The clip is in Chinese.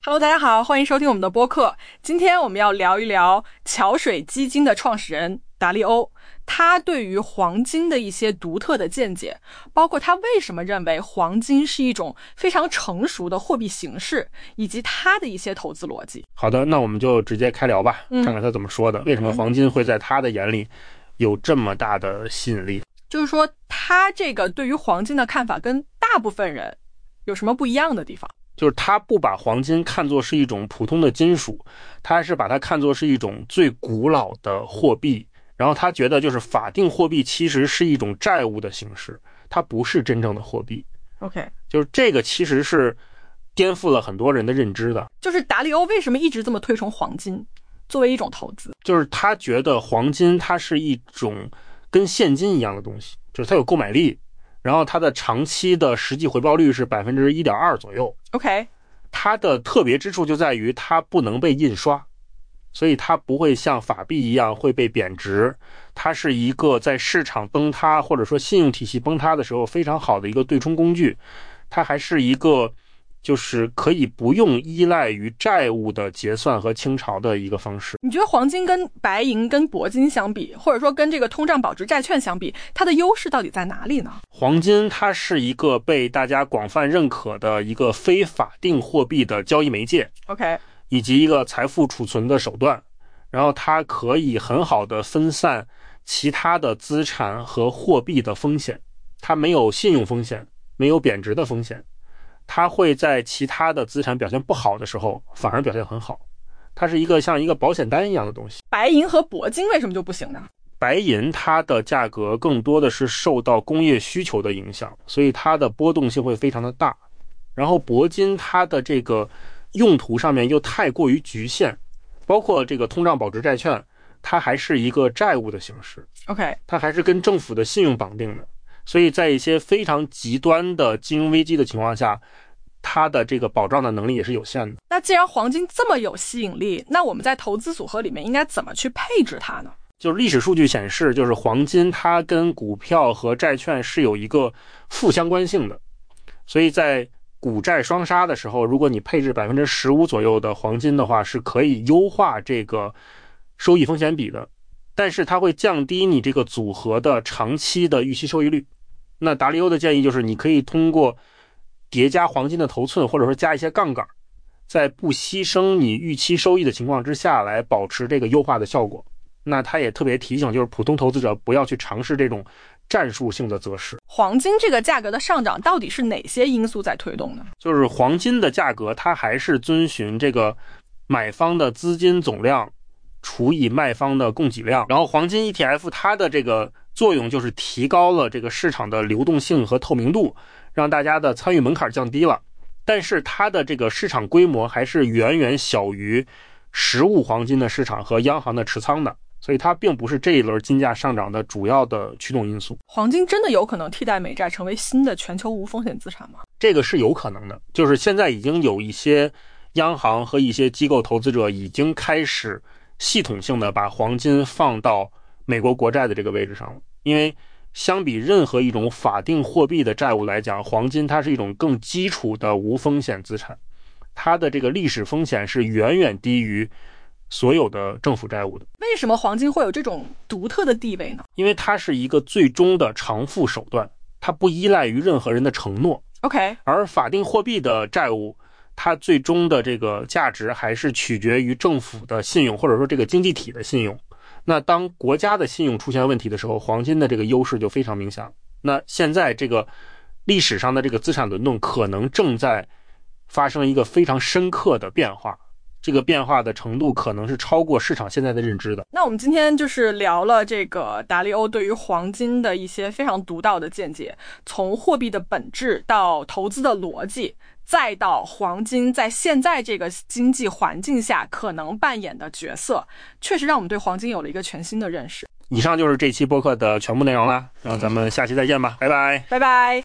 Hello， 大家好，欢迎收听我们的播客。今天我们要聊一聊桥水基金的创始人达利欧，他对于黄金的一些独特的见解，包括他为什么认为黄金是一种非常成熟的货币形式，以及他的一些投资逻辑。 好的，那我们就直接开聊吧，看看他怎么说的。为什么黄金会在他的眼里有这么大的吸引力？ 就是说他这个对于黄金的看法跟大部分人有什么不一样的地方？ 就是他不把黄金看作是一种普通的金属，他是把它看作是一种最古老的货币。然后他觉得就是法定货币其实是一种债务的形式，它不是真正的货币。 OK， 就是这个其实是颠覆了很多人的认知的。 就是达利欧为什么一直这么推崇黄金作为一种投资？ 就是他觉得黄金它是一种跟现金一样的东西，就是它有购买力，然后它的长期的实际回报率是 1.2% 左右。 OK， 它的特别之处就在于它不能被印刷，所以它不会像法币一样会被贬值。它是一个在市场崩塌或者说信用体系崩塌的时候非常好的一个对冲工具。它还是一个就是可以不用依赖于债务的结算和清偿的一个方式。 你觉得黄金跟白银跟铂金相比，或者说跟这个通胀保值债券相比，它的优势到底在哪里呢？ 黄金它是一个被大家广泛认可的一个非法定货币的交易媒介 OK， 以及一个财富储存的手段。然后它可以很好的分散其他的资产和货币的风险，它没有信用风险，没有贬值的风险，它会在其他的资产表现不好的时候反而表现很好。它是一个像一个保险单一样的东西。 白银和铂金为什么就不行呢？ 白银它的价格更多的是受到工业需求的影响，所以它的波动性会非常的大。然后铂金它的这个用途上面又太过于局限，包括这个通胀保值债券，它还是一个债务的形式 OK， 它还是跟政府的信用绑定的，所以在一些非常极端的金融危机的情况下，它的这个保障的能力也是有限的。 那既然黄金这么有吸引力，那我们在投资组合里面应该怎么去配置它呢？ 就是历史数据显示，就是黄金它跟股票和债券是有一个负相关性的，所以在股债双杀的时候，如果你配置 15% 左右的黄金的话，是可以优化这个收益风险比的，但是它会降低你这个组合的长期的预期收益率。那达利欧的建议就是你可以通过叠加黄金的头寸，或者说加一些杠杆，在不牺牲你预期收益的情况之下来保持这个优化的效果。那他也特别提醒，就是普通投资者不要去尝试这种战术性的择时。 黄金这个价格的上涨到底是哪些因素在推动呢？ 就是黄金的价格它还是遵循这个买方的资金总量除以卖方的供给量，然后黄金 ETF 它的这个作用就是提高了这个市场的流动性和透明度，让大家的参与门槛降低了，但是它的这个市场规模还是远远小于实物黄金的市场和央行的持仓的，所以它并不是这一轮金价上涨的主要的驱动因素。 黄金真的有可能替代美债成为新的全球无风险资产吗？ 这个是有可能的，就是现在已经有一些央行和一些机构投资者已经开始系统性的把黄金放到美国国债的这个位置上了。因为相比任何一种法定货币的债务来讲，黄金它是一种更基础的无风险资产，它的这个历史风险是远远低于所有的政府债务的。 为什么黄金会有这种独特的地位呢？ 因为它是一个最终的偿付手段，它不依赖于任何人的承诺。 OK， 而法定货币的债务它最终的这个价值还是取决于政府的信用，或者说这个经济体的信用。那当国家的信用出现问题的时候，黄金的这个优势就非常明显。那现在这个历史上的这个资产轮动可能正在发生一个非常深刻的变化，这个变化的程度可能是超过市场现在的认知的。 那我们今天就是聊了这个达利欧对于黄金的一些非常独到的见解，从货币的本质到投资的逻辑，再到黄金在现在这个经济环境下可能扮演的角色，确实让我们对黄金有了一个全新的认识。 以上就是这期播客的全部内容了，然后咱们下期再见吧，拜拜， 拜拜。